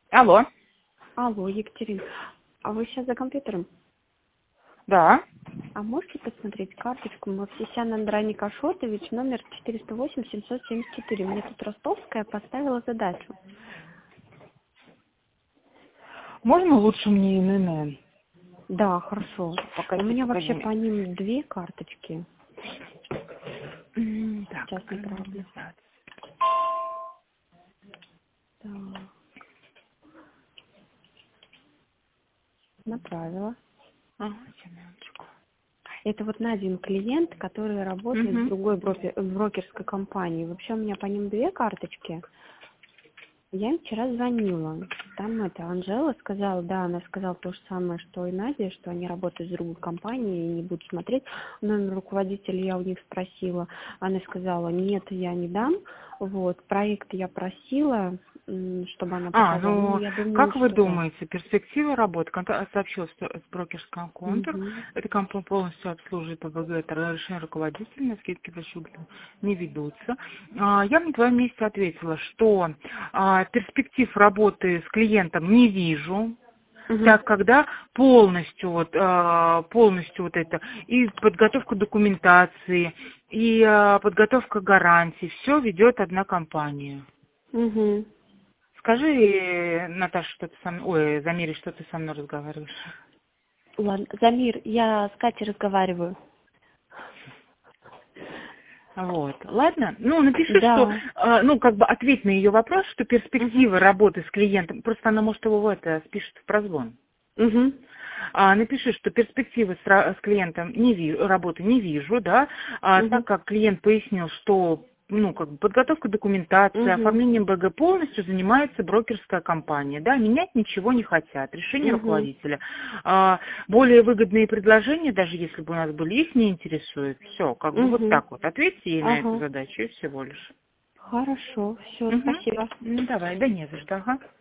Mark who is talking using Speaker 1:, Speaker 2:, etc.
Speaker 1: Алло.
Speaker 2: Алло, Екатерина, а вы сейчас за компьютером?
Speaker 1: Да.
Speaker 2: А можете посмотреть карточку Мавсисян Андраник Ашотович, номер 408-774? Мне тут Ростовская поставила задачу.
Speaker 1: Можно лучше мне ИНН?
Speaker 2: Да, хорошо. У меня вообще по ним 2 карточки.
Speaker 1: Так,
Speaker 2: Сейчас направлю.
Speaker 1: организация.
Speaker 2: Так, направила.
Speaker 1: Ага, секундочку.
Speaker 2: Это вот на один клиент, который работает в другой брокерской компании. Вообще у меня по ним 2 карточки. Я им вчера звонила. Там Анжела сказала, да, она сказала то же самое, что и Надя, что они работают в другой компании и не будут смотреть. Номер руководителя я у них спросила. Она сказала, нет, я не дам. Вот, проект я просила, чтобы она показала. Ну, я думаю,
Speaker 1: Как вы
Speaker 2: что да.
Speaker 1: думаете, перспектива работы? Сообщил с брокерским контур.
Speaker 2: Мгм.
Speaker 1: Эта компания полностью обслуживает ОВГ, решение руководителя, на скидки за счет не ведутся. Я бы на твоем месте ответила, что перспектив работы с клиентом не вижу.
Speaker 2: Мгм.
Speaker 1: Так, когда полностью вот это, и подготовка документации, и подготовка гарантий, все ведет одна компания.
Speaker 2: Мгм.
Speaker 1: Скажи, Наташа, что ты со мной, ой, Замире, что ты со мной разговариваешь.
Speaker 2: Ладно, Замир, я с Катей разговариваю.
Speaker 1: Вот, ладно? Ну, напиши, что,
Speaker 2: Да.
Speaker 1: ответь на ее вопрос, что
Speaker 2: Угу.
Speaker 1: перспектива работы с клиентом, просто она, может, его спишет в прозвон.
Speaker 2: Угу.
Speaker 1: Напиши, что перспективы с клиентом работы не вижу, да, так
Speaker 2: Угу.
Speaker 1: как клиент пояснил, что подготовка документации,
Speaker 2: Угу.
Speaker 1: оформлением БГ полностью занимается брокерская компания, да, менять ничего не хотят, решение
Speaker 2: Угу.
Speaker 1: руководителя. Более выгодные предложения, даже если бы у нас были, их не интересует. Все, вот
Speaker 2: Угу.
Speaker 1: так вот, ответьте ей на эту
Speaker 2: Ага.
Speaker 1: задачу и всего лишь.
Speaker 2: Хорошо. Все,
Speaker 1: Угу.
Speaker 2: спасибо.
Speaker 1: Ну, давай, да не за что, ага.